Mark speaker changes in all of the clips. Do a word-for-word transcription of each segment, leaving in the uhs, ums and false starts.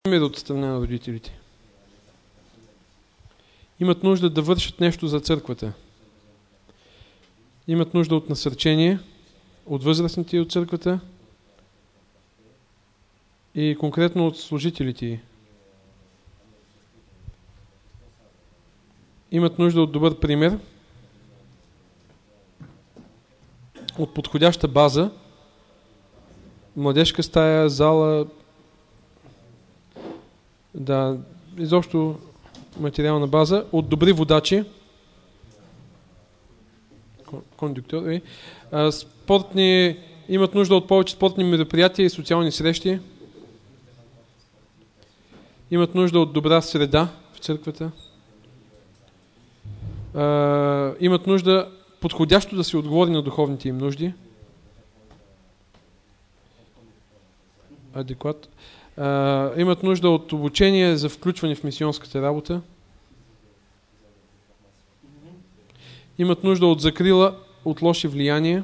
Speaker 1: От страна на родителите. Имат нужда да вършат нещо за църквата. Имат нужда от насърчение, от възрастните от църквата и конкретно от служителите. Имат нужда от добър пример, от подходяща база, младежка стая, зала, да, изобщо материална база, от добри водачи, кондуктори, спортни, имат нужда от повече спортни мероприятия и социални срещи, имат нужда от добра среда в църквата, имат нужда подходящо да се отговори на духовните им нужди, адекват. Uh, имат нужда от обучение за включване в мисионската работа. Имат нужда от закрила от лоши влияния.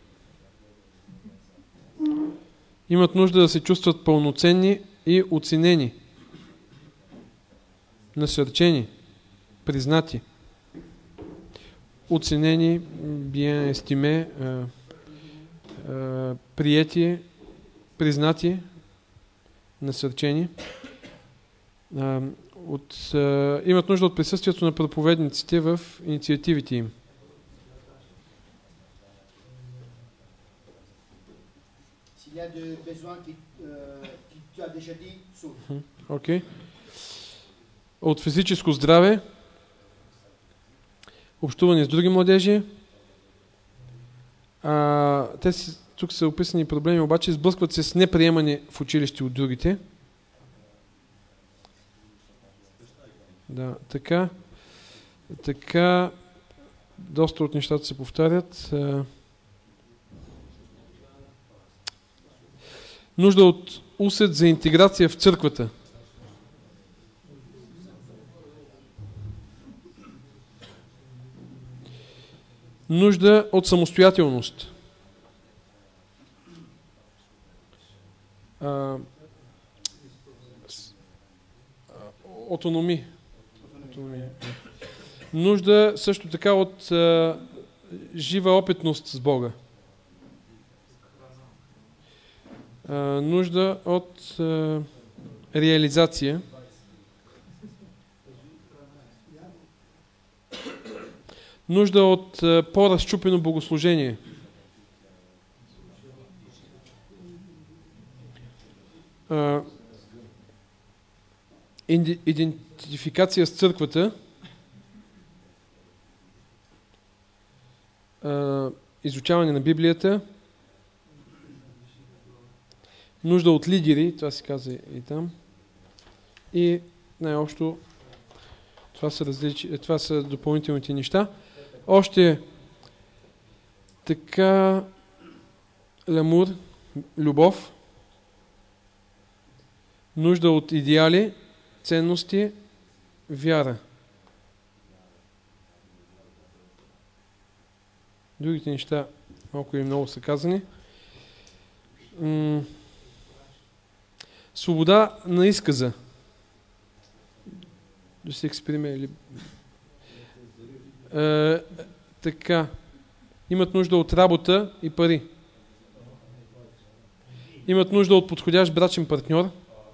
Speaker 1: Имат нужда да се чувстват пълноценни и оценени, насърчени, признати, оценени, bien estimé, uh, uh, приети, признати, насърчени. А, от, а, имат нужда от присъствието на проповедниците в инициативите им. Окей. Okay. От физическо здраве, общуване с други младежи. А, те си тук са описани проблеми, обаче сблъскват се с неприемане в училище от другите. Да, така, така, доста от нещата се повтарят. Нужда от усет за интеграция в църквата. Нужда от самостоятелност. Autonomie. Нужда също така от а, жива опитност с Бога. А, нужда от а, реализация. Нужда от а, по-разчупено богослужение. А, идентификация с църквата, а, изучаване на Библията, нужда от лидери, това се каза и там, и най-общо това са, различи, това са допълнителните неща. Още така ламур, любов, нужда от идеали, ценности, вяра. Другите неща малко и много са казани. М- свобода на изказа. Да се експеримент. Е, така. Имат нужда от работа и пари. Имат нужда от подходящ брачен партньор.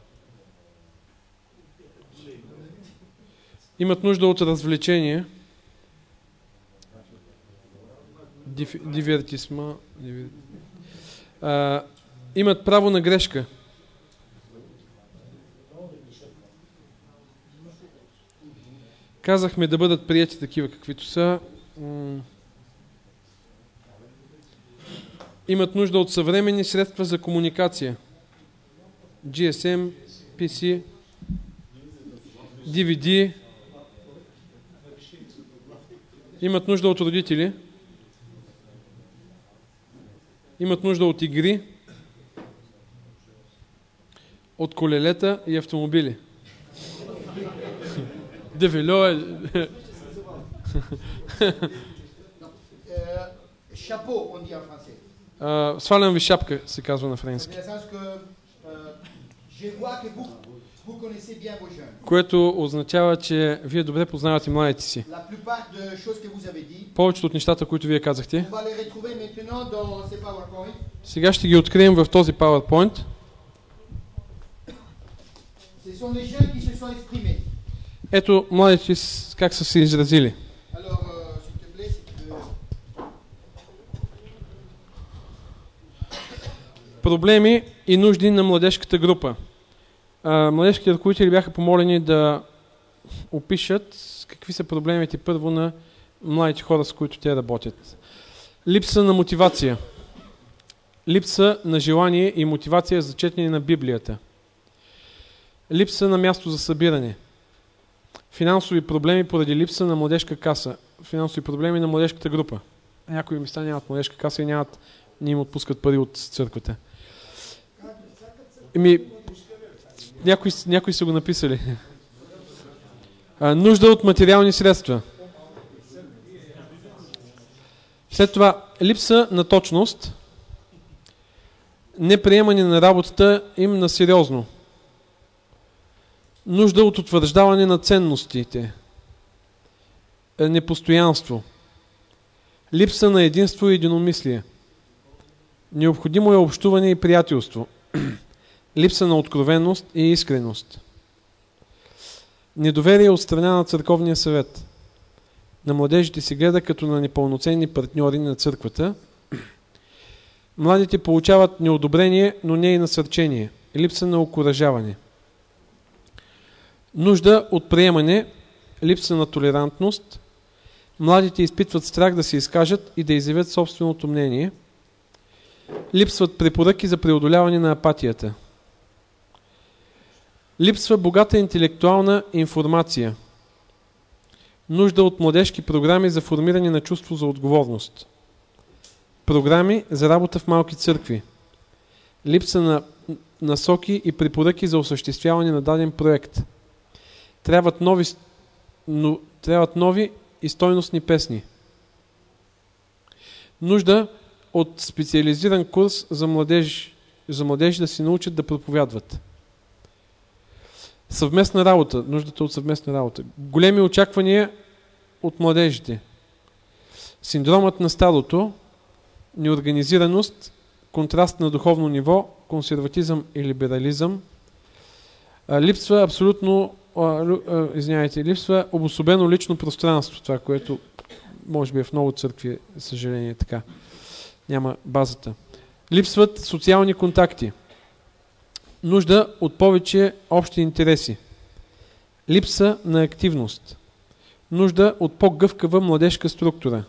Speaker 1: Имат нужда от развлечение. Див, дивертисма. Дивер... А, имат право на грешка. Казахме да бъдат прияти такива, каквито са. М- имат нужда от съвременни средства за комуникация. джи ес ем, пи си, ди ви ди. Имат нужда от родители. Имат нужда от игри, от колелета и автомобили. Девело е... Свалям ви шапка, се казва на френски.
Speaker 2: vous connaissez bien vos jeunes.
Speaker 1: което означава, че вие добре познавате младите си.
Speaker 2: La plupart de choses que vous avez dit,
Speaker 1: Повечето от нещата, които вие казахте,
Speaker 2: on va les retrouver maintenant dans ces PowerPoint.
Speaker 1: сега ще ги открием в този PowerPoint.
Speaker 2: Ce sont les jeunes qui se sont exprimés.
Speaker 1: Ето младите с- как са се изразили.
Speaker 2: Alors, euh, s'il te plaît, si tu peux...
Speaker 1: Проблеми и нужди на младежката група. А, младежките ръководители бяха помолени да опишат какви са проблемите първо на младите хора, с които те работят. Липса на мотивация. Липса на желание и мотивация за четене на Библията. Липса на място за събиране. Финансови проблеми поради липса на младежка каса. Финансови проблеми на младежката група. Някои места нямат младежка каса и нямат, не им отпускат пари от църквата. Еми, някои, някои са го написали. А, нужда от материални средства. След това, липса на точност. Неприемане на работата им на сериозно. Нужда от утвърждаване на ценностите. Непостоянство. Липса на единство и единомислие. Необходимо е общуване и приятелство. Липса на откровенност и искреност. Недоверие от страна на църковния съвет. На младежите се гледа като на непълноценни партньори на църквата. Младите получават неодобрение, но не и насърчение. Липса на окуражаване. Нужда от приемане, липса на толерантност. Младите изпитват страх да се изкажат и да изявят собственото мнение. Липсват препоръки за преодоляване на апатията. Липсва богата интелектуална информация. Нужда от младежки програми за формиране на чувство за отговорност. Програми за работа в малки църкви. Липса на насоки и препоръки за осъществяване на даден проект. Трябват нови, но, трябват нови и стойностни песни. Нужда от специализиран курс за младежи, за младежи да се научат да проповядват. Съвместна работа. Нуждата от съвместна работа. Големи очаквания от младежите. Синдромът на стадото, неорганизираност, контраст на духовно ниво, консерватизъм и либерализъм. Липсва абсолютно извинявайте, липсва обособено лично пространство, това, което може би е в много църкви, съжаление така. Няма базата. Липсват социални контакти. Нужда от повече общи интереси. Липса на активност. Нужда от по-гъвкава младежка структура.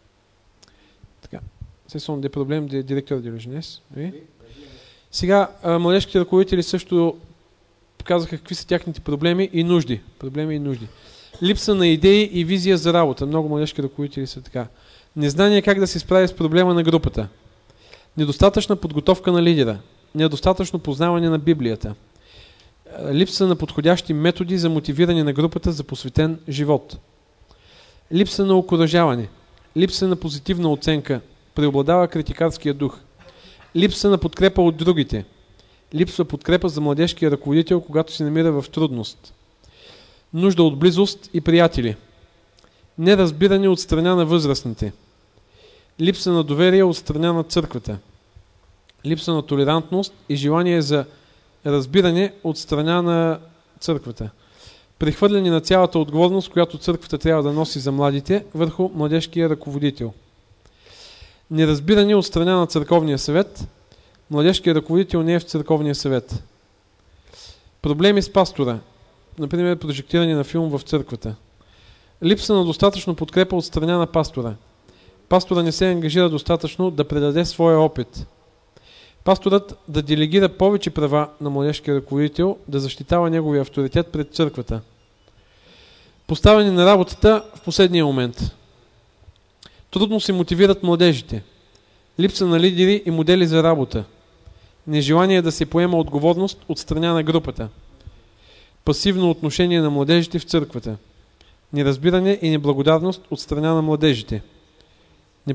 Speaker 1: Така. C'est sont des problèmes des directeurs de la jeunesse. Oui. Сега, младежките ръководители също показаха какви са тяхните проблеми и нужди. Проблеми и нужди. Липса на идеи и визия за работа. Много младежки ръководители са така. Незнание как да се справи с проблема на групата. Недостатъчна подготовка на лидера. Недостатъчно познаване на Библията. Липса на подходящи методи за мотивиране на групата за посветен живот. Липса на окуражаване. Липса на позитивна оценка. Преобладава критикарския дух. Липса на подкрепа от другите. Липсва подкрепа за младежкия ръководител, когато се намира в трудност. Нужда от близост и приятели. Неразбиране от страна на възрастните. Липса на доверие от страна на църквата. Липса на толерантност и желание за разбиране от страна на църквата. Прехвърляне на цялата отговорност, която църквата трябва да носи за младите, върху младежкия ръководител. Неразбиране от страна на църковния съвет. Младежкият ръководител не е в църковния съвет. Проблеми с пастора. Например, прожектиране на филм в църквата. Липса на достатъчно подкрепа от страна на пастора. Пастора не се ангажира достатъчно да предаде своя опит. Пасторът да делегира повече права на младежкия ръководител, да защитава неговия авторитет пред църквата. Поставяне на работата в последния момент. Трудно се мотивират младежите. Липса на лидери и модели за работа. Нежелание да се поема отговорност от страна на групата. Пасивно отношение на младежите в църквата. Неразбиране и неблагодарност от страна на младежите.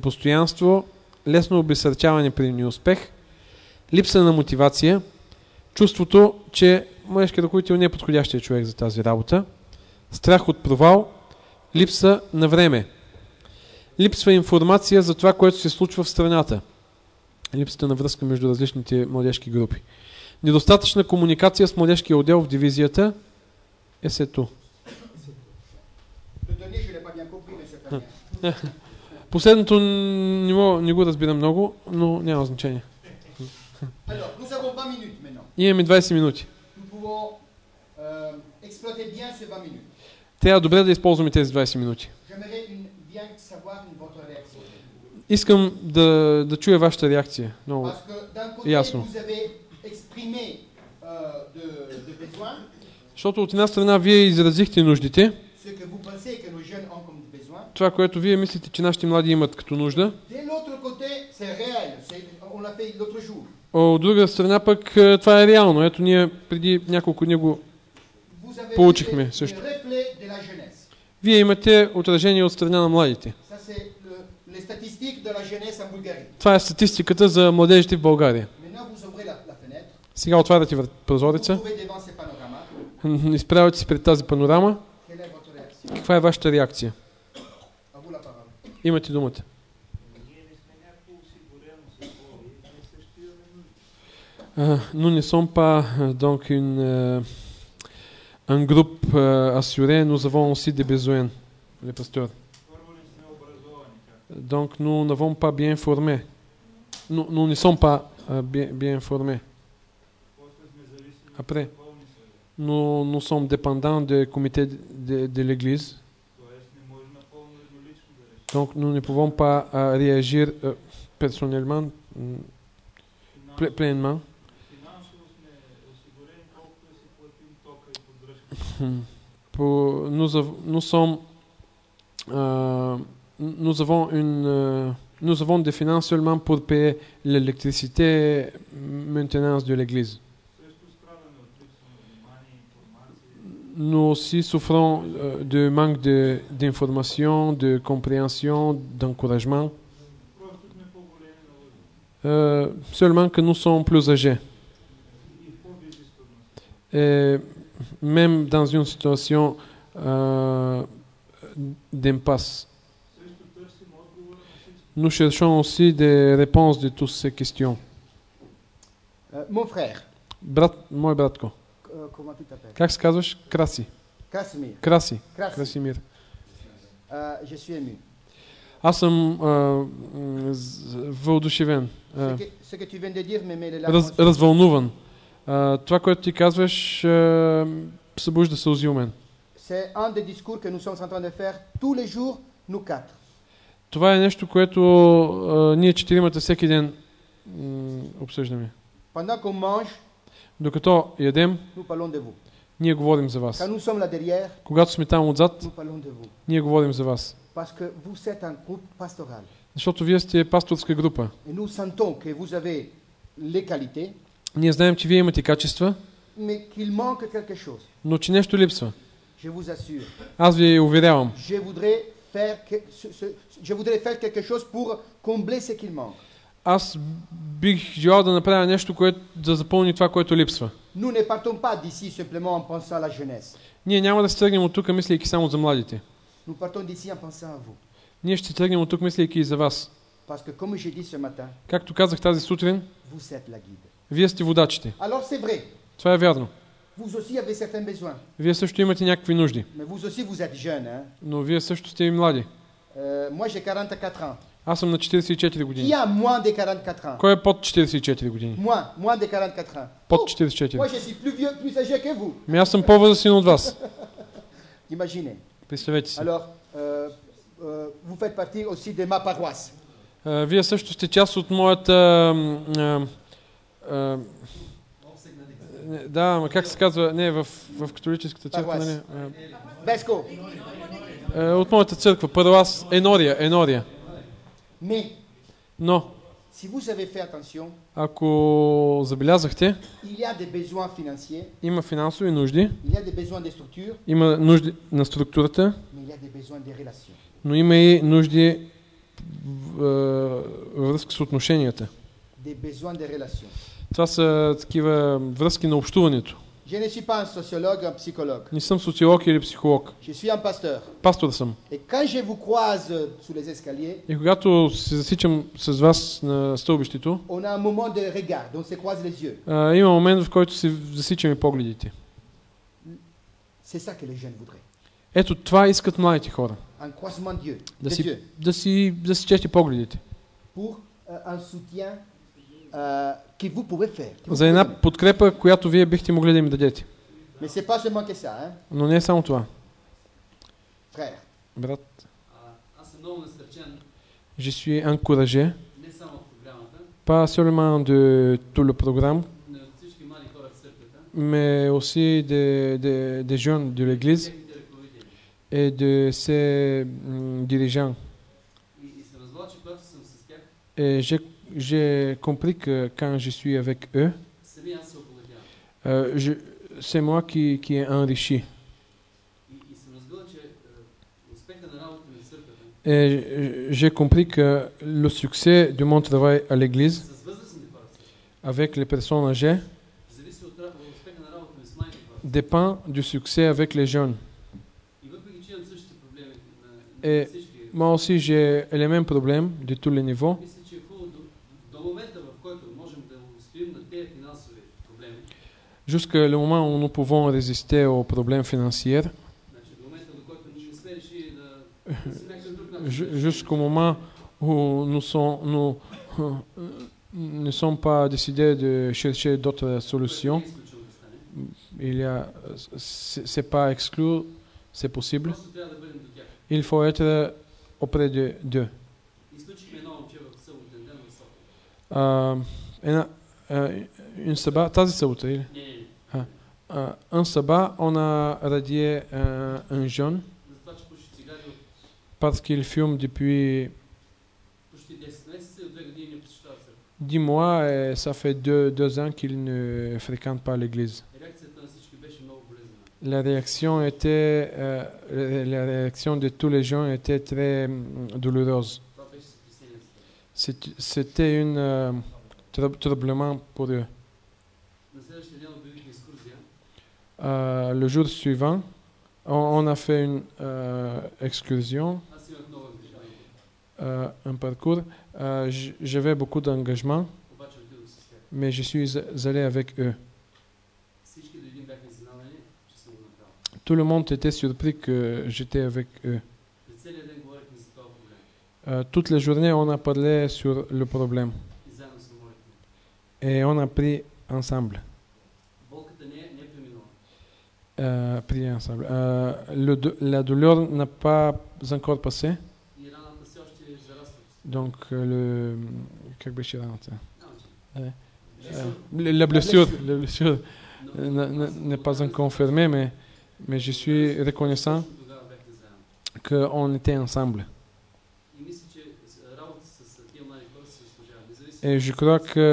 Speaker 1: Непостоянство, лесно обезсърчаване при неуспех. Липса на мотивация. чувството, че младежкият ръководител не е подходящия човек за тази работа, страх от провал, липса на време, липсва информация за това, което се случва в страната, липсата на връзка между различните младежки групи, недостатъчна комуникация с младежкия отдел в дивизията е сето. Последното не, мога, не го разбира много, но няма значение. Имаме двайсет минути. Трябва добре да използваме тези двайсет минути. Искам да, да чуя вашата реакция. Много ясно. Защото от една страна вие изразихте нуждите, това, което вие мислите, че нашите млади имат като нужда. От друга страна пък това е реално. Ето ние преди няколко дни го получихме също. Вие имате отражение от страна на младите. Това е статистиката за младежите в България. Сега отваряте прозореца. Изправяте се пред тази панорама. Каква е вашата реакция? Имате думата. Uh, nous ne sommes pas euh, donc une, euh, un groupe euh, assuré, nous avons aussi des besoins, les pasteurs. Donc nous n'avons pas bien formé. Nous, nous ne sommes pas euh, bien, bien formés. Après, nous, nous sommes dépendants du comité de, de, de l'Église. Donc nous ne pouvons pas euh, réagir euh, personnellement, ple, pleinement. Pour, nous, nous sommes, euh, nous avons une, euh, nous avons des finances seulement pour payer l'électricité et maintenance de l'Église. Nous aussi souffrons euh, de manque de, d'information, de compréhension, d'encouragement. Euh, seulement que nous sommes plus âgés. Et même dans une situation euh, d'impasse. Nous cherchons aussi des réponses de toutes ces questions.
Speaker 2: Euh, mon frère.
Speaker 1: Брат, мой братко.
Speaker 2: Euh, comment tu t'appelles?
Speaker 1: Как се казваш? Краси.
Speaker 2: Красимир.
Speaker 1: Краси.
Speaker 2: Краси.
Speaker 1: Красимир.
Speaker 2: Euh, je suis ému.
Speaker 1: Аз съм а, въодушевен.
Speaker 2: Ce que, ce que tu viens de dire me met les larmes
Speaker 1: Раз,
Speaker 2: aux yeux.
Speaker 1: развълнуван. А, това, което ти казваш, а, събужда сълзи у мен.
Speaker 2: C'est un des discours que nous sommes en train de faire tous les jours, nous quatre.
Speaker 1: Това е нещо, което а, ние четиримата всеки ден м, обсъждаме.
Speaker 2: Pendant qu'on mange,
Speaker 1: Докато ядем,
Speaker 2: nous parlons de vous.
Speaker 1: ние говорим за вас.
Speaker 2: Quand nous sommes là derrière,
Speaker 1: Когато сме там отзад,
Speaker 2: nous parlons de vous.
Speaker 1: ние говорим за вас.
Speaker 2: Parce que vous êtes un groupe pastoral.
Speaker 1: Защото вие сте пасторска група.
Speaker 2: Et nous sentons que vous avez les qualités,
Speaker 1: Ние знаем, че вие имате качества,
Speaker 2: mais qu'il manque quelque chose.
Speaker 1: но че нещо липсва.
Speaker 2: Je vous assure.
Speaker 1: Аз ви уверявам.
Speaker 2: Je voudrais faire, que, ce, ce, je voudrais faire quelque chose pour combler ce qu'il manque.
Speaker 1: Аз бих желал да направя нещо, което да запълни това, което липсва.
Speaker 2: Nous ne partons pas d'ici simplement en pensant à la jeunesse.
Speaker 1: Ние няма да се тръгнем от тук, мислейки само за младите.
Speaker 2: Nous partons d'ici en pensant à vous.
Speaker 1: Ние ще тръгнем от тук, мислейки и за вас.
Speaker 2: Parce que comme j'ai dit ce matin,
Speaker 1: Както казах тази сутрин,
Speaker 2: vous êtes la guide.
Speaker 1: вие сте водачите.
Speaker 2: Alors c'est vrai,
Speaker 1: Това е вярно.
Speaker 2: vous aussi avez certains besoins.
Speaker 1: Вие също имате някакви нужди.
Speaker 2: Mais vous aussi vous êtes jeune. Hein?
Speaker 1: Но вие също сте и млади.
Speaker 2: Euh, moi j'ai quarante-quatre ans.
Speaker 1: Аз съм на четирийсет и четири
Speaker 2: Qui
Speaker 1: години.
Speaker 2: a moins de quarante-quatre ans?
Speaker 1: Кой е под четирийсет и четири години?
Speaker 2: Moi, moins de quarante-quatre ans.
Speaker 1: Под четирийсет и четири.
Speaker 2: Moi je suis plus vieux, plus âgé que vous.
Speaker 1: Ами аз съм по-възрастен от вас.
Speaker 2: Imaginez.
Speaker 1: Представете си.
Speaker 2: Alors, euh, euh, vous faites partie aussi de ma paroisse.
Speaker 1: А, вие също сте част от моята... А, а, не, да, ама как се казва? Не, в, в католическата църква. Не,
Speaker 2: Besco.
Speaker 1: а, от моята църква. Първас Енория. Енория.
Speaker 2: Mais,
Speaker 1: Но,
Speaker 2: si vous avez fait attention,
Speaker 1: ако забелязахте,
Speaker 2: il y a des besoins financiers,
Speaker 1: има финансови нужди,
Speaker 2: il y a des besoins de structure,
Speaker 1: има нужди на структурата,
Speaker 2: mais il y a des besoins de relations.
Speaker 1: но има и нужди в, във връзка с отношенията.
Speaker 2: Des besoins de relations.
Speaker 1: Това са такива връзки на общуването.
Speaker 2: Je ne suis pas un sociologue, un psychologue.
Speaker 1: Не съм социолог или психолог.
Speaker 2: Je suis un pasteur.
Speaker 1: Пастор съм.
Speaker 2: Et quand je vous croise sous les escaliers,
Speaker 1: И когато се засичам с вас на стълбището,
Speaker 2: on a un moment de regard, on se croise les yeux.
Speaker 1: а, има момент, в който се засичаме погледите.
Speaker 2: C'est ça que les jeunes voudraient.
Speaker 1: Ето това искат младите хора.
Speaker 2: Un croisement d'yeux,
Speaker 1: Да
Speaker 2: des
Speaker 1: си,
Speaker 2: yeux,
Speaker 1: да си засечете погледите.
Speaker 2: pour euh, un soutien euh, que vous pouvez faire. que vous
Speaker 1: За
Speaker 2: pouvez
Speaker 1: една
Speaker 2: donner.
Speaker 1: подкрепа, която вие бихте могли да им дадете.
Speaker 2: Mais c'est pas seulement que ça, hein,
Speaker 1: Но не е само това.
Speaker 2: frère.
Speaker 1: Брат,
Speaker 3: А, аз съм много насърчен,
Speaker 1: je suis encouragé,
Speaker 3: не само в програмата,
Speaker 1: pas seulement de tout le programme,
Speaker 3: но и от всички млади хора в църквата,
Speaker 1: mais aussi des, des, des jeunes de l'église
Speaker 3: техните ръководители.
Speaker 1: et de ses hum, dirigeants.
Speaker 3: И, и съм разбрал, че когато съм с тях,
Speaker 1: Et j'ai, j'ai compris que quand je suis avec eux,
Speaker 3: сами аз се обогатявам.
Speaker 1: euh, je, c'est moi qui, qui est enrichi.
Speaker 3: И, и съм разбрал, че е, успеха на работа на църквата
Speaker 1: Et j'ai compris que le succès de mon travail à l'église,
Speaker 3: с възрастните хора, в църквата,
Speaker 1: avec les personnes âgées,
Speaker 3: зависи от ра- от успеха на работа ми с младите хора.
Speaker 1: dépend du succès avec les jeunes.
Speaker 3: И въпреки, че имам същите проблеми
Speaker 1: Е,
Speaker 3: на, на всички,
Speaker 1: Moi aussi, j'ai les mêmes problèmes de tous les niveaux.
Speaker 3: мисля, че е хубаво до, до момента, в който можем да устоим на тези финансови проблеми,
Speaker 1: Jusqu'à le moment où nous pouvons résister aux problèmes financiers,
Speaker 3: значи до момента, до който не сме решили да, да си някакъв друг начин.
Speaker 1: ju- jusqu'au moment où nous sommes, nous, ne sommes pas décidés de chercher d'autres solutions,
Speaker 3: Не е изключено да стане.
Speaker 1: il y a, c'est c'est pas exclu, c'est possible.
Speaker 3: Просто трябва да бъдем до тях.
Speaker 1: Il faut être auprès de d'eux.
Speaker 3: Изключихме едно момче в съботен ден в София.
Speaker 1: Euh, една- euh, une sabbat, тази събота, или?
Speaker 3: Не, не, не.
Speaker 1: Euh, un sabbat, on a radié un, un jeune
Speaker 3: За това, че пуши цигари от
Speaker 1: parce qu'il fume depuis
Speaker 3: почти десет месеца и от две години не посещава църква.
Speaker 1: dix mois et ça fait deux, deux ans qu'il ne fréquente pas l'église.
Speaker 3: Реакцията на всички беше много болезнена.
Speaker 1: La réaction était, euh, la réaction de tous les gens était très hum, douloureuse.
Speaker 3: Това беше сътресението.
Speaker 1: C'est- C'était une euh, trou- troublement pour eux.
Speaker 3: На следващия ден обявихме екскурзия.
Speaker 1: Euh, le jour suivant, on, on a fait une euh, excursion,
Speaker 3: Аз имах много ангажимент.
Speaker 1: euh, un parcours. Euh, j- J'avais beaucoup d'engagement,
Speaker 3: Обаче отидох с тях.
Speaker 1: mais je suis allé avec eux.
Speaker 3: Всички до един бяха изненадани, че съм го направил.
Speaker 1: Tout le monde était surpris que j'étais avec eux.
Speaker 3: През целия ден говорихме за този проблем.
Speaker 1: Euh, toute la journée, on a parlé sur le problème
Speaker 3: И заедно се молихме.
Speaker 1: et on a pris ensemble.
Speaker 3: Болката не е, не е преминала.
Speaker 1: Euh, prié ensemble. Euh, le do- la douleur n'a pas encore passé,
Speaker 3: И раната все още е зараства.
Speaker 1: donc euh, le, как беше раната?
Speaker 3: Няма че.
Speaker 1: Euh, la la blessure, la blessure
Speaker 3: Но-
Speaker 1: euh, n'a- n'a- n'est pas encore fermée, mais, mais je suis reconnaissant
Speaker 3: Точно тогава бяхте заедно.
Speaker 1: qu'on était ensemble.
Speaker 3: И мисля, че с- работа с с тия млади хора се заслужава. Независимо
Speaker 1: Et je crois que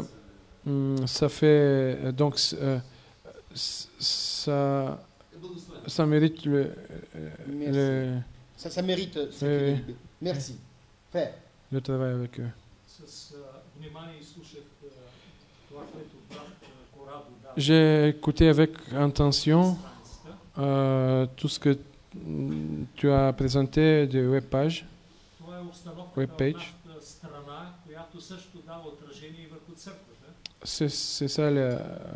Speaker 1: hum, ça fait euh, donc c- euh, c- ça,
Speaker 3: е благословен.
Speaker 1: ça mérite le, euh,
Speaker 2: Merci.
Speaker 1: le,
Speaker 2: Ça, ça mérite ce
Speaker 1: Oui,
Speaker 2: qu'il
Speaker 1: oui.
Speaker 2: est dit. Merci. Frère,
Speaker 1: le travail avec eux.
Speaker 4: С а, внимание изслушах а, това, което брат а, Корадо даде
Speaker 1: J'ai écouté avec attention
Speaker 4: на страницата.
Speaker 1: euh, tout ce que mm, tu as présenté de webpage.
Speaker 4: Това е обстановката
Speaker 1: Web
Speaker 4: в
Speaker 1: page.
Speaker 4: нашата страна, която също дава отражение и върху църквата.
Speaker 1: C'est c'est ça la-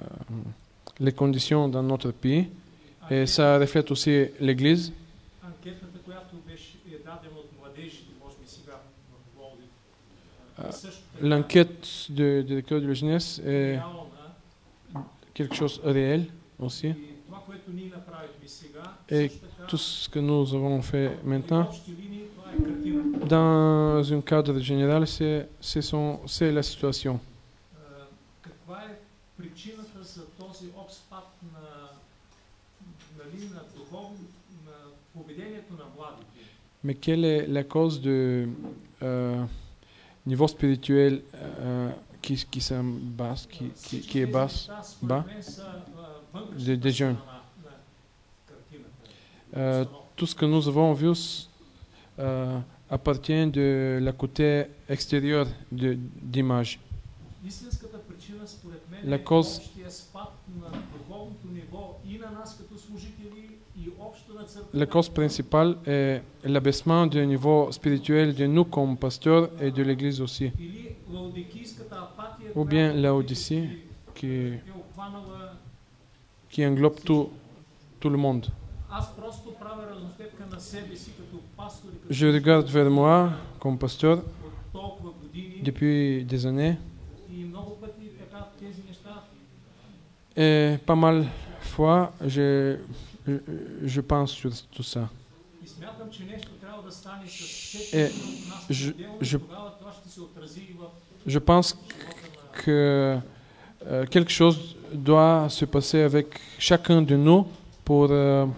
Speaker 1: les conditions dans notre pays. Et ça reflète aussi l'Église.
Speaker 4: Анкетата, която беше е дадена от младежите, може би сега в Пловдив,
Speaker 1: А,
Speaker 4: е също така
Speaker 1: L'enquête du directeur de la jeunesse est
Speaker 4: реална.
Speaker 1: quelque chose de réel aussi.
Speaker 4: И това, което ние направихме сега,
Speaker 1: Et
Speaker 4: също така,
Speaker 1: tout ce que nous avons fait
Speaker 4: в
Speaker 1: maintenant,
Speaker 4: общи линии, това е картината.
Speaker 1: dans un cadre général, c'est c'est son- c'est la situation.
Speaker 4: А, каква е причината за този общ спад на, нали, на духовно, на поведението на младите?
Speaker 1: Mais quelle est la cause du euh, niveau spirituel euh, qui, qui, s'en basse, qui, qui,
Speaker 4: Всички
Speaker 1: qui est
Speaker 4: тези
Speaker 1: basse,
Speaker 4: неща, според
Speaker 1: bas?
Speaker 4: мен, са, а,
Speaker 1: Des-
Speaker 4: външната
Speaker 1: des jeunes.
Speaker 4: страна на картината,
Speaker 1: Euh,
Speaker 4: обстановката.
Speaker 1: tout ce que nous avons vu euh, appartient de la côté extérieure de- d'image.
Speaker 4: Истинската причина причина, според мен,
Speaker 1: La
Speaker 4: е
Speaker 1: cause-
Speaker 4: общия спад на духовното ниво и на нас като служители, и общо на църквата.
Speaker 1: La cause principale est l'abaissement du niveau spirituel de nous comme pasteurs et de l'Église aussi.
Speaker 4: Или лаодикийската апатия,
Speaker 1: Ou bien
Speaker 4: която
Speaker 1: Laodicée
Speaker 4: практически
Speaker 1: qui,
Speaker 4: е обхванала.
Speaker 1: qui englobe tout, tout le monde.
Speaker 4: Аз просто правя равносметка на себе си като пастор и като
Speaker 1: Je regarde vers moi comme pasteur
Speaker 4: от толкова години
Speaker 1: depuis des années
Speaker 4: и много пъти така тези неща
Speaker 1: et pas mal fois je, je, je pense sur tout ça.
Speaker 4: и смятам, че нещо трябва да стане с
Speaker 1: Е,
Speaker 4: всеки един от нас
Speaker 1: je-
Speaker 4: отделно,
Speaker 1: je-
Speaker 4: тогава това ще се отрази и в
Speaker 1: Je pense que euh, quelque chose doit se passer avec chacun de nous pour euh,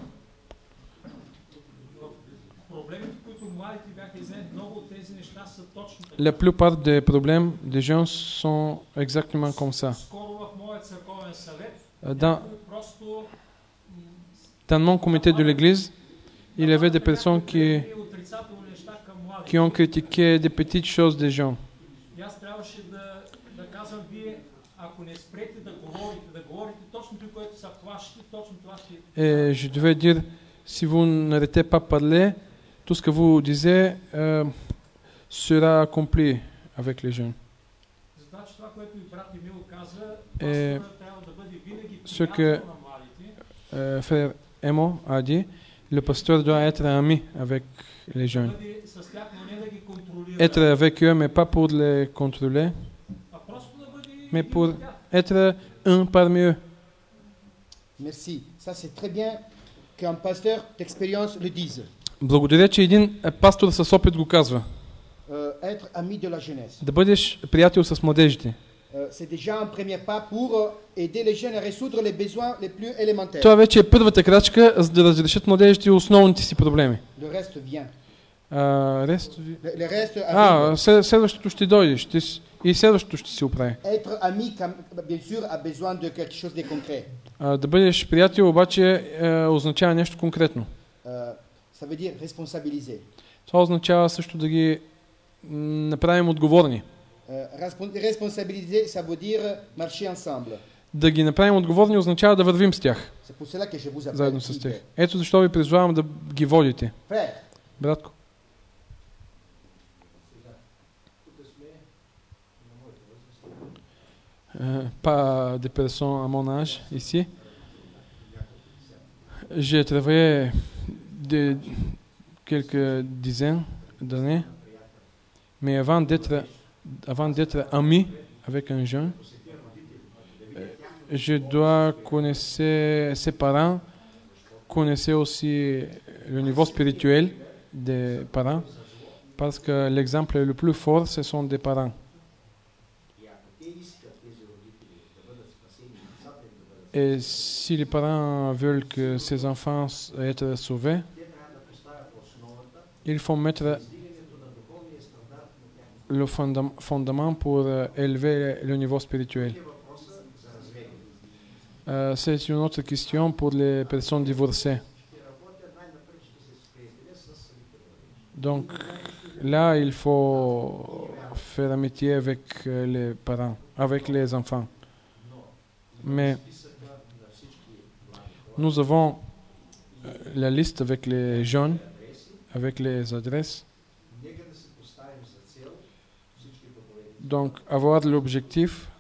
Speaker 4: проблемите, които младите бяха иззети. Много от тези неща са точно така.
Speaker 1: la plupart des problèmes des gens sont exactement comme ça.
Speaker 4: Скоро в моят църковен съвет
Speaker 1: Euh, Dans,
Speaker 4: някой просто м,
Speaker 1: dans mon comité de l'église, il y avait des personnes qui,
Speaker 4: някакви отрицателни неща към младите.
Speaker 1: qui ont critiqué des petites choses des gens.
Speaker 4: И аз трябваше да, да казвам, вие, ако не спрете да говорите, да говорите точно това, което са плашите, точно това ще...
Speaker 1: Et je devais dire, si vous n'arrêtez pas de parler, tout ce que vous disiez euh, sera accompli avec les jeunes.
Speaker 4: Затова, че това, което и брат Емил каза,
Speaker 1: Е,
Speaker 4: пастора трябва да бъде винаги
Speaker 1: ce que-
Speaker 4: приятел на младите,
Speaker 1: Euh, frère Emo a dit, le pasteur doit être ami avec les
Speaker 4: да
Speaker 1: jeunes.
Speaker 4: бъде с тях, но не да ги контролира,
Speaker 1: Être avec eux, mais pas pour les contrôler,
Speaker 4: а просто да бъде
Speaker 1: mais
Speaker 4: един
Speaker 1: pour
Speaker 4: от тях.
Speaker 1: être un parmi eux.
Speaker 2: Merci. Ça, c'est très bien qu'un pasteur d'expérience le dise.
Speaker 1: Благодаря, че един е, пастор с опит го казва.
Speaker 2: Euh, être ami de la jeunesse.
Speaker 1: Да бъдеш приятел с младежите.
Speaker 2: Euh, c'est déjà un premier pas pour euh, aider les jeunes à résoudre les besoins les plus élémentaires.
Speaker 1: Това вече е първата крачка, за да разрешат младежите основните си проблеми.
Speaker 2: Le reste vient.
Speaker 1: А, рест...
Speaker 2: Le, le reste
Speaker 1: а
Speaker 2: arrive.
Speaker 1: след- следващото ще дойде ще, с- и следващото ще се оправи.
Speaker 2: Être ami, comme- bien sûr, a besoin de quelque chose de concret.
Speaker 1: А, да бъдеш приятел обаче е, означава нещо конкретно.
Speaker 2: Euh, ça veut dire responsabiliser.
Speaker 1: Това означава също да ги м, направим отговорни.
Speaker 2: Euh, respon- responsabiliser, ça veut dire marcher ensemble.
Speaker 1: Да ги направим отговорни означава да вървим с тях,
Speaker 2: C'est pour cela que je vous appelle.
Speaker 1: заедно с
Speaker 2: leader.
Speaker 1: тях. Ето защо ви призвавам да ги водите.
Speaker 2: Frère,
Speaker 1: Братко. Euh, pas de personnes à mon âge ici. J'ai travaillé de quelques dizaines d'années, mais avant d'être avant d'être ami avec un jeune, euh, je dois connaître ses parents, connaître aussi le niveau spirituel des parents, parce que l'exemple le plus fort, ce sont des parents. Et si les parents veulent que ces enfants soient sauvés, il faut mettre le fondam- fondament pour euh, élever le niveau spirituel. Euh, c'est une autre question pour les personnes divorcées. Donc là, il faut faire amitié avec euh, les parents, avec les enfants. Mais nous avons euh, la liste avec les jeunes, avec les adresses. Donc avoir l'objectif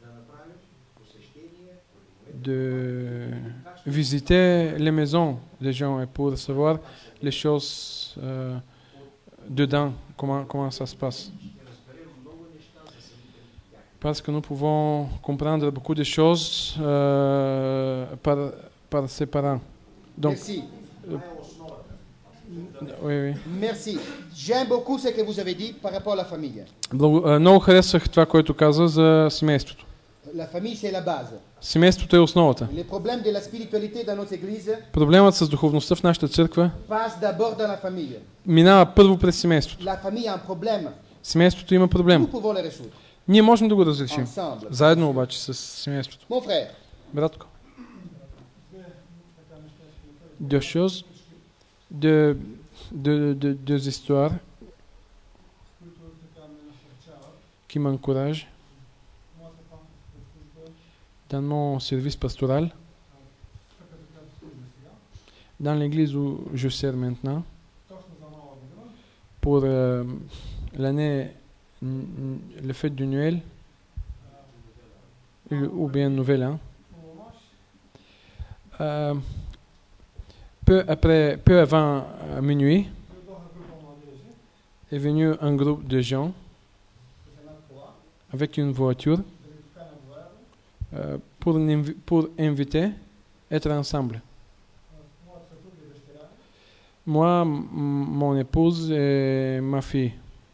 Speaker 1: de visiter les maisons des gens et pour savoir les choses euh, dedans, comment, comment ça se passe. Parce que nous pouvons comprendre beaucoup de choses euh, par, par ses parents. Donc,
Speaker 2: merci.
Speaker 1: oui, oui.
Speaker 2: Merci. J'aime beaucoup ce que vous avez dit par rapport à la famille.
Speaker 1: Благо, а, много харесах това, което каза за семейството.
Speaker 2: La famille, c'est la base.
Speaker 1: Семейството е основата.
Speaker 2: Les problèmes de la spiritualité dans notre église
Speaker 1: Проблемът с духовността в нашата църква
Speaker 2: passent d'abord dans la famille.
Speaker 1: минава първо през семейството.
Speaker 2: La famille a un problème.
Speaker 1: Семейството има
Speaker 2: Nous
Speaker 1: проблем.
Speaker 2: pouvons le résoudre.
Speaker 1: Ние можем да го разрешим.
Speaker 2: Ensemble.
Speaker 1: Заедно обаче с семейството.
Speaker 2: Mon frère,
Speaker 1: Братко. Deux choses. Deux, deux, deux, deux histoires qui m'encouragent. dans mon service pastoral, dans l'église où je sers maintenant, pour euh, l'année, le fête du Noël, ou bien Nouvel An. Euh, peu après, peu avant euh, minuit, est venu un groupe de gens avec une voiture euh, pour, invi- pour inviter, être ensemble. Moi, m- mon épouse et ma fille.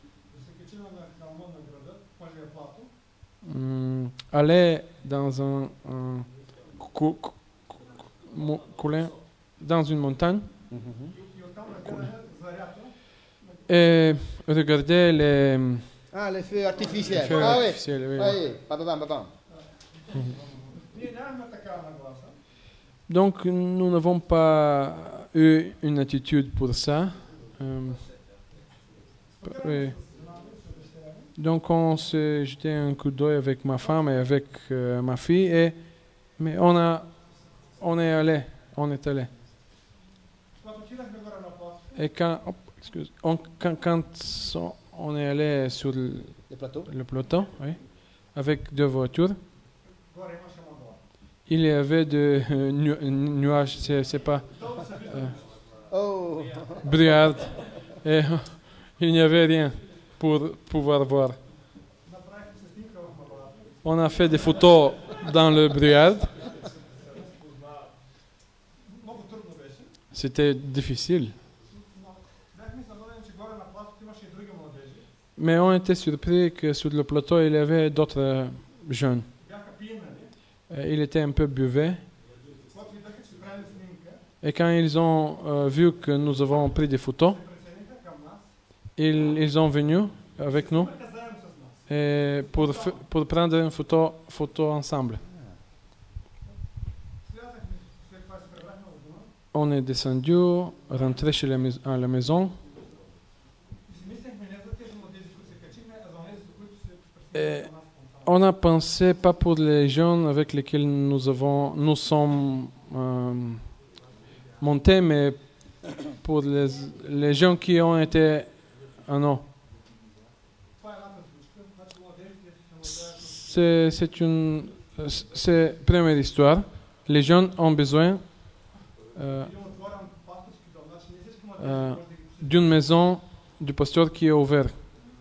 Speaker 1: Hum, aller dans un, un cou- cou- mo- colin- dans une montagne et regarder les
Speaker 2: Ah, les feux artificiels.
Speaker 1: feux
Speaker 2: Ah oui.
Speaker 1: artificiels, oui.
Speaker 2: Ah oui, papa, papa.
Speaker 1: Donc nous n'avons pas eu une attitude pour ça. Euh, oui. Donc on s'est jeté un coup d'œil avec ma femme et avec euh, ma fille, et, mais on, a, on est allé, on est allé. Et quand, hop, excuse, on- quand, quand on- on est allé sur le,
Speaker 2: Le plateau.
Speaker 1: le peloton, oui, avec deux voitures, il y avait de euh, nu- nuages, c'est, c'est pas euh,
Speaker 2: Oh.
Speaker 1: brouillard, et il n'y avait rien pour pouvoir voir. On a fait des photos dans le brouillard. C'était difficile. Mais on était surpris que sur le plateau, il y avait d'autres euh, jeunes. Euh, Il était un peu buvé. Et quand ils ont euh, vu que nous avons pris des photos, ils, ils sont venus avec nous et pour, f- pour prendre une photo, photo ensemble. On est descendu, rentré chez la mais- à la maison. Et on a pensé pas pour les jeunes avec lesquels nous avons, nous sommes euh, montés, mais pour les, les gens qui ont été ah non. C'est, c'est une c'est première histoire. Les jeunes ont besoin euh, euh, d'une maison du pasteur qui est ouverte.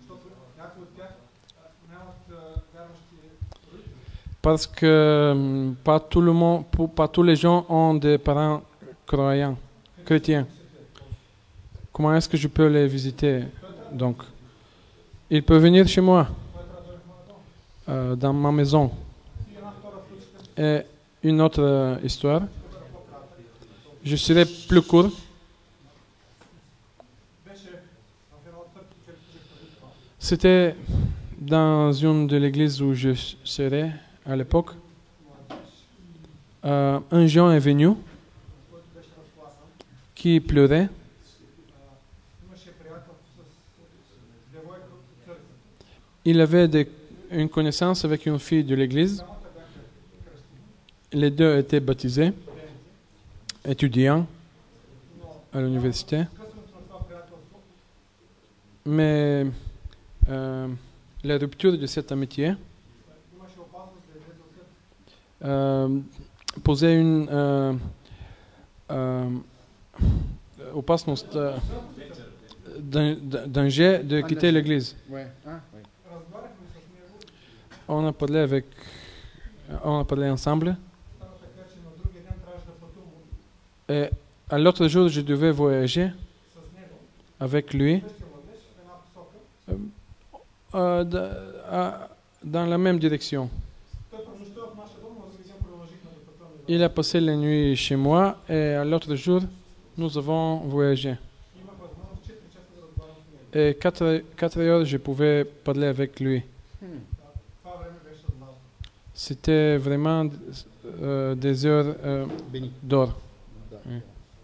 Speaker 1: Parce que hum, pas tout le monde, pour- pas tous les gens ont des parents croyants, chrétiens. Comment est-ce que je peux les visiter? Donc, ils peuvent venir chez moi, euh, dans ma maison. Et une autre euh, histoire. Je serai plus court. C'était dans une de l'églises où je serais à l'époque. Euh, un jeune est venu qui pleurait. Il avait des- une connaissance avec une fille de l'église. Les deux étaient baptisés, étudiants à l'université. Mais euh, la rupture de cette amitié euh, posait une euh, euh, opasnost, euh, d'un- d'un- danger de quitter l'église.
Speaker 2: Ouais. Ah, oui.
Speaker 1: On a parlé avec, on a parlé ensemble. Et à l'autre jour, je devais voyager avec lui euh, euh, d- à- dans la même direction. Il a passé la nuit chez moi et à l'autre jour, nous avons voyagé. Et quatre, quatre heures, je pouvais parler avec lui.
Speaker 2: Hmm.
Speaker 1: C'était vraiment euh, des heures euh,
Speaker 2: Béni.
Speaker 1: d'or. Oui.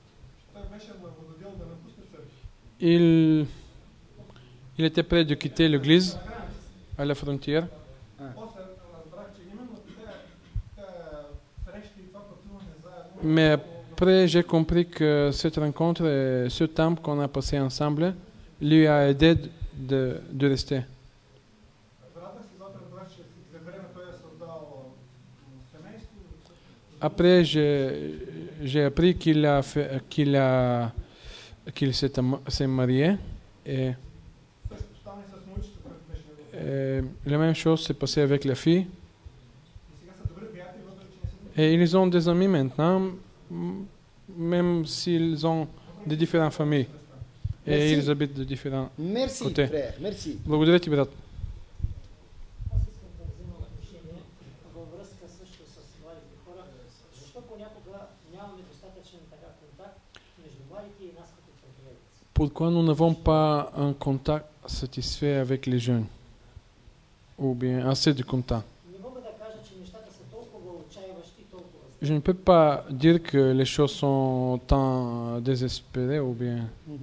Speaker 1: Il, il était prêt de quitter l'église à la frontière. Mais après, j'ai compris que cette rencontre et ce temps qu'on a passé ensemble lui a aidé de, de rester. Après, j'ai, j'ai appris qu'il a fait, qu'il a, qu'il s'est, s'est marié et, et la même chose s'est passée avec la fille. Et ils ont des amis maintenant, même s'ils ont de différentes familles. Et
Speaker 2: Merci.
Speaker 1: ils habitent de différents
Speaker 2: Merci,
Speaker 1: côtés.
Speaker 2: frère. Merci.
Speaker 1: Благодаря ти, брат.
Speaker 5: Аз искам да взема отношение във връзка също с младите хора. Защо понякога нямаме достатъчен така контакт между младите и нас като проповедници?
Speaker 1: Pourquoi nous n'avons pas un contact satisfait avec les jeunes? Ou bien assez de contact?
Speaker 5: Не мога да кажа, че нещата са толкова отчаиващи, толкова зле.
Speaker 1: Je ne peux pas dire que les choses sont tant désespérées ou bien...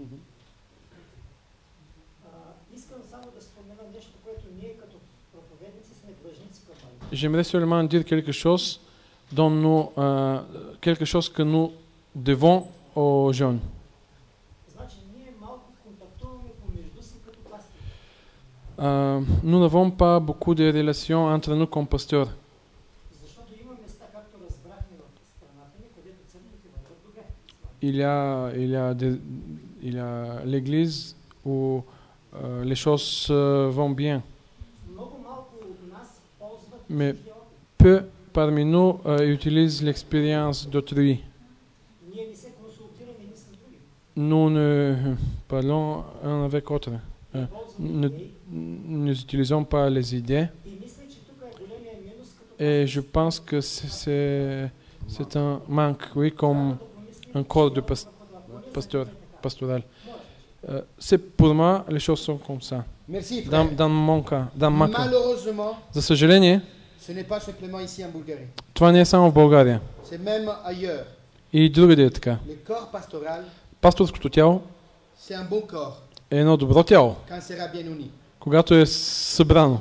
Speaker 5: А, искам само да спомена нещо, което ние като проповедници сме длъжници към младите.
Speaker 1: J'aimerais seulement dire quelque chose dont nous, euh, quelque chose que nous devons aux jeunes.
Speaker 5: Значи ние малко контактуваме помежду си като пастири.
Speaker 1: Euh, nous n'avons pas beaucoup de relations entre nous comme pasteurs.
Speaker 5: Защото има места, както разбрахме в страната ни, където църквите върват добре.
Speaker 1: Il y a, il y a, des- il y a l'église où euh, les choses euh, vont bien.
Speaker 5: Много малко от нас ползват
Speaker 1: Mais
Speaker 5: чуждия опит.
Speaker 1: peu parmi nous euh, utilisent l'expérience d'autrui.
Speaker 5: Ние не се консултираме ни с други.
Speaker 1: Nous ne parlons un avec l'autre. Euh,
Speaker 5: Ползваме
Speaker 1: ne,
Speaker 5: идеи.
Speaker 1: nous n'utilisons pas les idées.
Speaker 5: И мисля, че тук е големия минус като
Speaker 1: Et je pense que c'est, c'est, c'est un manque, oui, comme un corps de pas- pasteur, pastoral. Euh, c'est pour moi, les choses sont comme ça.
Speaker 2: Merci,
Speaker 1: Dans,
Speaker 2: frère.
Speaker 1: dans mon cas, dans ma cas.
Speaker 2: Malheureusement,
Speaker 1: За съжаление,
Speaker 2: ce n'est pas simplement ici en Bulgarie.
Speaker 1: това не е само в България.
Speaker 2: C'est même ailleurs.
Speaker 1: И другаде е така.
Speaker 2: Le corps pastoral,
Speaker 1: Пасторското тяло
Speaker 2: c'est un bon corps
Speaker 1: е едно добро тяло,
Speaker 2: quand il sera bien uni.
Speaker 1: когато е събрано.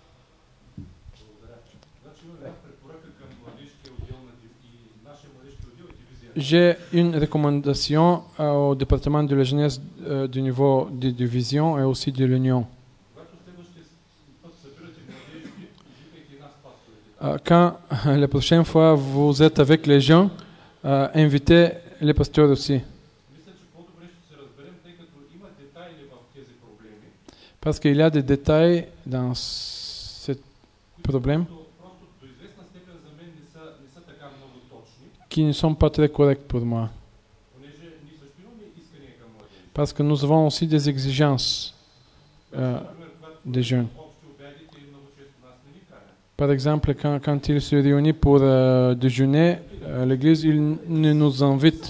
Speaker 6: Значи имаме една препоръка към младежкия отдел на див- и нашия младежки отдел и дивизия.
Speaker 1: J'ai une recommandation euh, au département de la jeunesse euh, du niveau de division et aussi de l'union.
Speaker 6: Когато следващия път събирате младежки, извикайте нас пасторите.
Speaker 1: Euh, Quand la prochaine fois vous êtes avec les gens, euh, invitez les pasteurs aussi.
Speaker 6: Мисля, че по-добре ще се разберем, тъй като има детайли в тези проблеми,
Speaker 1: Parce qu'il y a des détails dans ce problème
Speaker 6: които просто до известна степен за мен не са, не са така много точни,
Speaker 1: qui ne sont pas très corrects pour moi.
Speaker 6: понеже ние също имаме искания към младежи.
Speaker 1: Parce que nous avons aussi des exigences euh,
Speaker 6: Например, когато
Speaker 1: des jeunes.
Speaker 6: общи обядите и много често нас не ни канят.
Speaker 1: Par exemple, quand, quand ils se réunissent pour euh, déjeuner à l'église, ils ne nous invitent.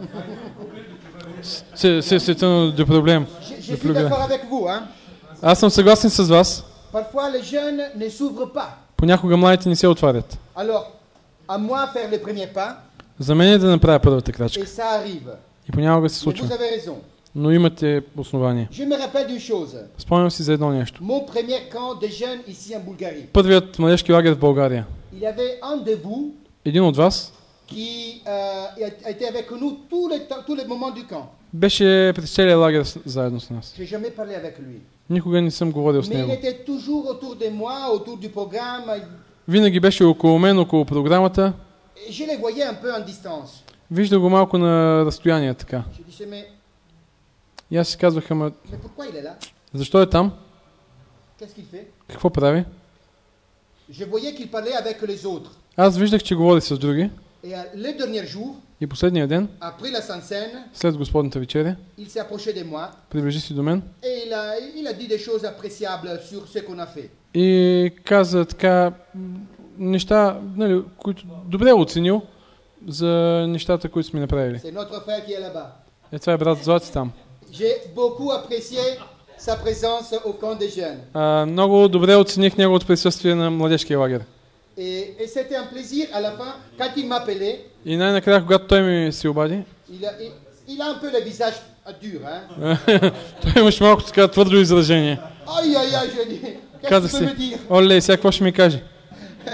Speaker 1: C'est, c'est, c'est un des problèmes.
Speaker 2: Je, je
Speaker 1: Le
Speaker 2: suis
Speaker 1: plus grand.
Speaker 2: d'accord avec vous. Hein.
Speaker 1: Аз съм съгласен с вас.
Speaker 2: Parfois, les jeunes ne s'ouvrent pas.
Speaker 1: Понякога младите не се отварят.
Speaker 2: Alors, à moi faire les premiers pas,
Speaker 1: За мен е да направя първата
Speaker 2: et
Speaker 1: крачка.
Speaker 2: ça arrive.
Speaker 1: И понякога се
Speaker 2: Mais
Speaker 1: случва.
Speaker 2: vous avez raison.
Speaker 1: Но имате основание.
Speaker 2: Je me rappelle d'une chose.
Speaker 1: Спомням си за едно нещо.
Speaker 2: Mon premier camp de jeunes ici en Bulgarie.
Speaker 1: Първият младежки лагер в България.
Speaker 2: Il y avait un de vous
Speaker 1: Един от вас
Speaker 2: qui euh, a été avec nous tous les, temps- tous les moments du camp.
Speaker 1: беше през целия лагер с- заедно с нас.
Speaker 2: Je n'ai jamais parlé avec lui.
Speaker 1: Никога не съм говорил с
Speaker 2: Mais il
Speaker 1: него.
Speaker 2: était toujours autour de moi, autour du programme.
Speaker 1: Винаги беше около мен, около програмата.
Speaker 2: Et je les voyais un peu en distance.
Speaker 1: Вижда го малко на разстояние така.
Speaker 2: Je disais, mais,
Speaker 1: И аз си казвах, ама
Speaker 2: mais pourquoi il est là?
Speaker 1: защо е там?
Speaker 2: Qu'est-ce qu'il fait?
Speaker 1: Какво прави?
Speaker 2: Je voyais qu'il parlait avec les autres.
Speaker 1: Аз виждах, че говори с други.
Speaker 2: Et euh, le dernier jour,
Speaker 1: И последния ден,
Speaker 2: après la Sainte Seine,
Speaker 1: след Господната вечеря,
Speaker 2: il s'est approché de moi
Speaker 1: приближи се до мен
Speaker 2: et il a, il a dit des choses appréciables sur ce qu'on a fait.
Speaker 1: и каза така м, неща, нали, които добре е оценил за нещата, които сме направили.
Speaker 2: C'est notre frère qui est là-bas.
Speaker 1: Е, това е брат Злати там.
Speaker 2: J'ai beaucoup apprécié sa présence au camp des jeunes.
Speaker 1: А, много добре оцених неговото присъствие на младежкия лагер.
Speaker 2: Et, et c'était un plaisir à la fin, quand il m'appelait,
Speaker 1: И най-накрая, когато той ми се обади,
Speaker 2: il a, il, il a un peu le visage dur. Hein?
Speaker 1: той имаше малко така твърдо изражение.
Speaker 2: Aïe aïe aïe, je dis, qu'est-ce que
Speaker 1: Казах
Speaker 2: tu peux me
Speaker 1: си,
Speaker 2: dire?
Speaker 1: оле, сега какво ще ми каже?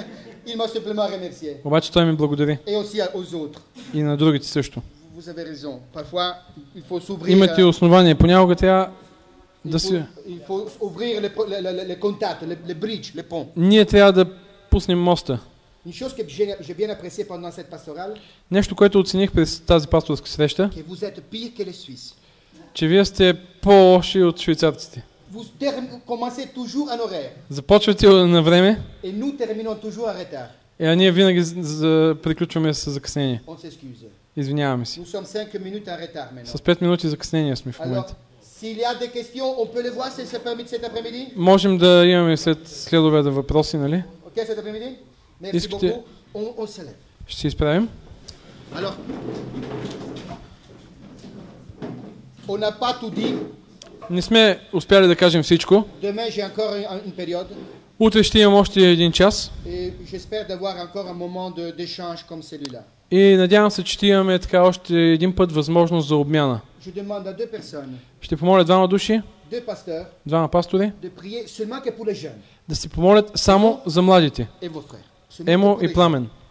Speaker 2: Il m'a simplement remercié.
Speaker 1: Обаче той ми благодари.
Speaker 2: Et aussi aux autres.
Speaker 1: И на другите също.
Speaker 2: Vous avez raison. Parfois, il faut s'ouvrir.
Speaker 1: Имате основание. Понякога трябва да
Speaker 2: Il
Speaker 1: си...
Speaker 2: faut, il faut ouvrir les, les, les, les contacts, les, les bridges, les ponts.
Speaker 1: Ние трябва да пуснем моста.
Speaker 2: Une chose que j'ai j'ai bien appréciée pendant cette pastorale,
Speaker 1: Нещо, което оцених през тази пасторска среща,
Speaker 2: que vous êtes pire que les Suisses.
Speaker 1: че вие сте по-лоши от швейцарците.
Speaker 2: Vous term- commencez toujours en horaire
Speaker 1: Започвате на време,
Speaker 2: et nous terminons toujours en retard.
Speaker 1: а ние винаги за... приключваме с закъснение.
Speaker 2: On s'excuse.
Speaker 1: Извиняваме се.
Speaker 2: Nous sommes cinq minutes en retard maintenant.
Speaker 1: С пет минути закъснение сме в
Speaker 2: Alors,
Speaker 1: момента.
Speaker 2: s'il y a des questions, on peut les voir si c'est permis cet après-midi.
Speaker 1: Можем да имаме след следове да въпроси, нали?
Speaker 2: Ok, cet après-midi. Merci
Speaker 1: Discutez.
Speaker 2: beaucoup. On, on se lève.
Speaker 1: Ще се изправим.
Speaker 2: Alors, on n'a pas tout dit.
Speaker 1: Не сме успяли да кажем всичко.
Speaker 2: Demain, j'ai encore une, une période
Speaker 1: Утре ще имам още един час.
Speaker 2: et j'espère d'avoir encore un moment de- d'échange comme celui-là.
Speaker 1: И надявам се, че ще имаме така още един път възможност за обмяна.
Speaker 2: Je demande à deux personnes,
Speaker 1: Ще помоля двама души,
Speaker 2: deux pasteurs,
Speaker 1: двама пастори,
Speaker 2: de prier seulement que pour les jeunes
Speaker 1: да си помолят само за младите.
Speaker 2: et vos frères. Seulement que
Speaker 1: Емо
Speaker 2: pour
Speaker 1: и
Speaker 2: les
Speaker 1: Пламен.